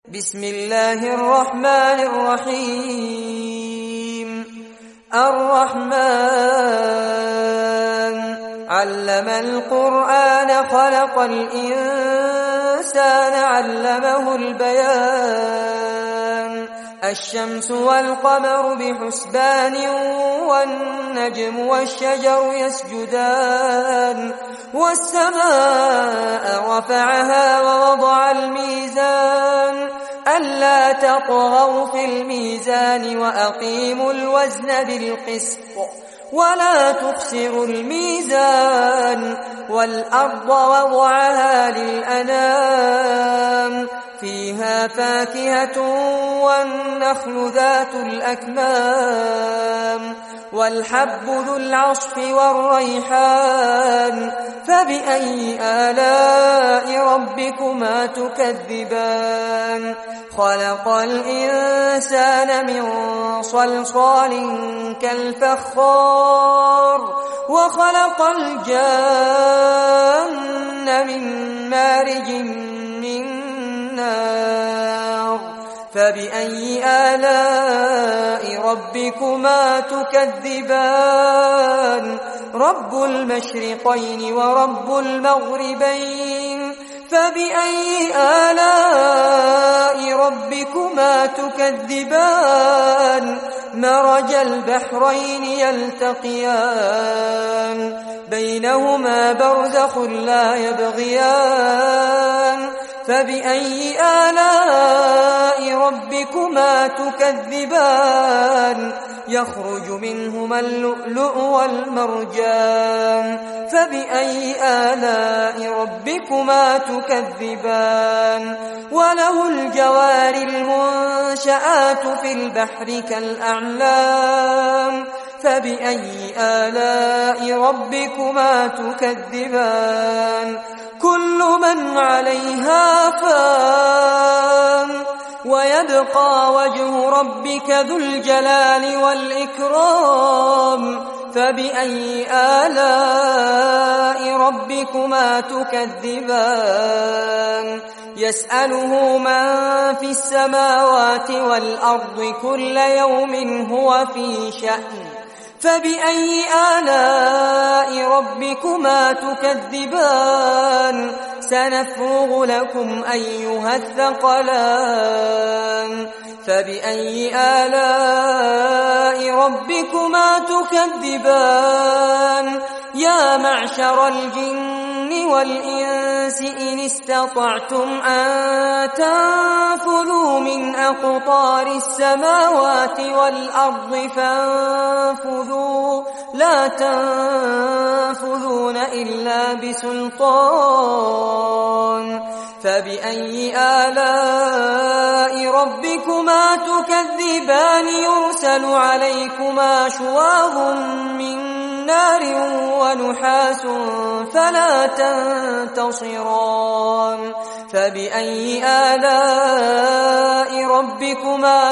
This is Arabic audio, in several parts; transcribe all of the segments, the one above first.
بسم الله الرحمن الرحيم الرحمن علم القرآن خلق الإنسان علمه البيان الشمس والقمر بحسبان والنجم والشجر يسجدان والسماء رفعها ووضع الميزان ألا تطغوا في الميزان وأقيموا الوزن بالقسط ولا تخسروا الميزان والأرض وضعها للأنام فيها فاكهة والنخل ذات الأكمام والحب ذو العصف والريحان فبأي آلاء ربكما تكذبان خلق الإنسان من صلصال كالفخار وخلق الجان من مارج من نار فبأي آلاء ربكما تكذبان رب المشرقين ورب المغربين فبأي آلاء ربكما تكذبان مرج البحرين يلتقيان بينهما برزخ لا يبغيان فبأي آلاء ربكما تكذبان يخرج منهما اللؤلؤ والمرجان فبأي آلاء ربكما تكذبان وله الجوار المنشآت في البحر كالأعلام فبأي آلاء ربكما تكذبان كل من عليها فان ويبقى وجه ربك ذو الجلال والإكرام فبأي آلاء ربكما تكذبان يسأله من في السماوات والأرض كل يوم هو في شأن فبأي آلاء ربكما تكذبان سنفرغ لكم أيها الثقلان فبأي آلاء ربكما تكذبان يا معشر الجن والإنس إن استطعتم أن تنفذوا من أقطار السماوات والأرض فانفذوا لا تنفذون إلا بسلطان فبأي آلاء ربكما تكذبان يرسل عليكما شواظ من نار ونحاس فلا تنتصران فبأي آلاء ربكما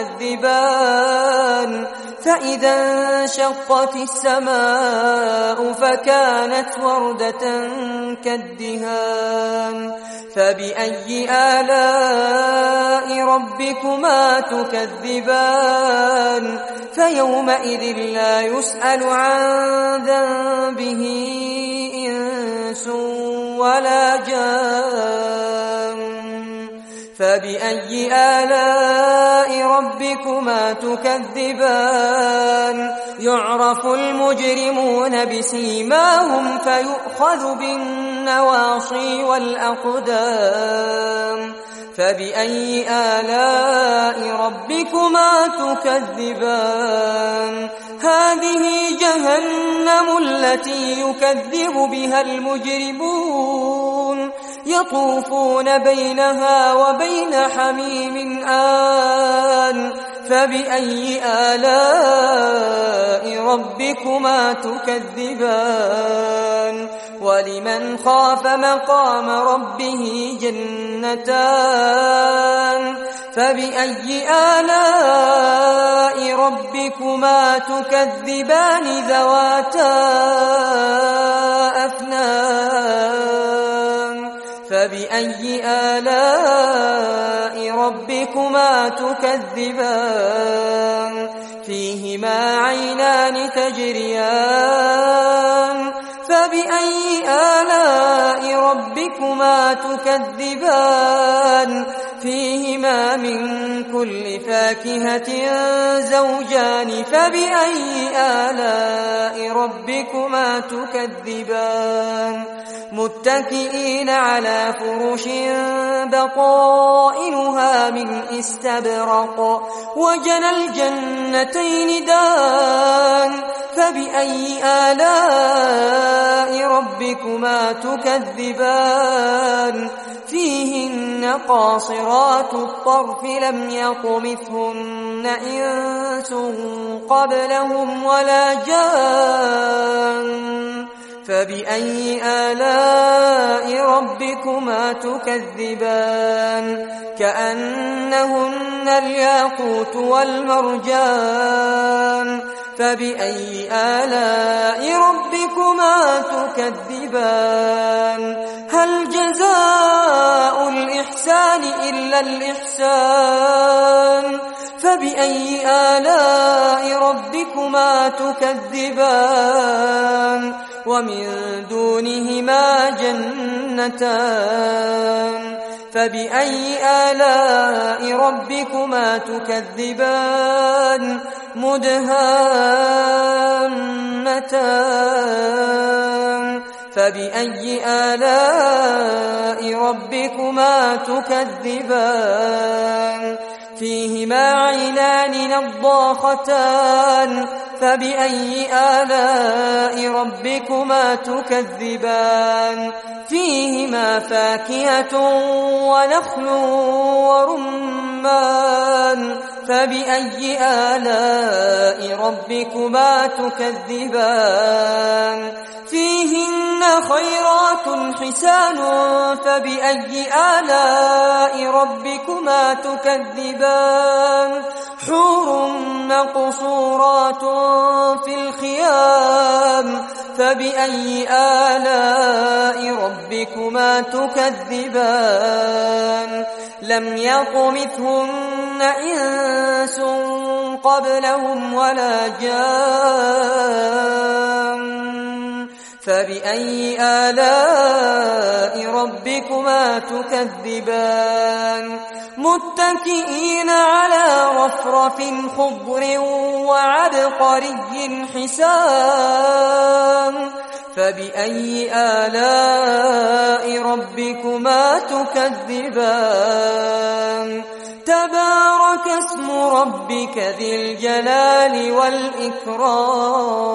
تكذبان فإذا انشقت السماء فكانت وردة كالدهان فبأي آلاء ربكما تكذبان فيومئذ لا يسأل عن ذنبه إنس ولا جان فبأي آلاء ربكما تكذبان يعرف المجرمون بسيماهم فيؤخذ بالنواصي والأقدام فبأي آلاء ربكما تكذبان هذه جهنم التي يكذب بها المجرمون يطوفون بينها وبين حميم آن فبأي آلاء ربكما تكذبان ولمن خاف مقام ربه جنتان فبأي آلاء ربكما تكذبان ذواتا أفنان فبأي آلاء ربكما تكذبان فيهما عينان تجريان فبأي آلاء ربكما تكذبان فيهما من كل فاكهة زوجان فبأي آلاء ربكما تكذبان متكئين على فرش بطائنها من استبرق وجنى الجنتين دان فبأي آلاء ربكما تكذبان فيهن قاصرات الطرف لم يطمثهن إنس قبلهم ولا جان فبأي آلاء ربكما تكذبان كأنهن الياقوت والمرجان فبأي آلاء ربكما تكذبان هل جزاء الإحسان إلا الإحسان فبأي آلاء ربكما تكذبان ومن دونهما جنتان فبأي آلاء ربكما تكذبان مدهامتان فبأي آلاء ربكما تكذبان فيهما عينان نضاختان فبأي آلاء ربكما تكذبان فيهما فاكهة ونخل ورمان فبأي آلاء ربكما تكذبان فيهن خيرات حسان فبأي آلاء ربكما تكذبان حور مقصورات في الخيام فبأي آلاء ربكما تكذبان لم يطمثهن إنس قبلهم ولا جان فبأي آلاء ربكما تكذبان متكئين على رفرف خضر وعبقري حسان فبأي آلاء ربكما تكذبان تبارك اسم ربك ذي الجلال والإكرام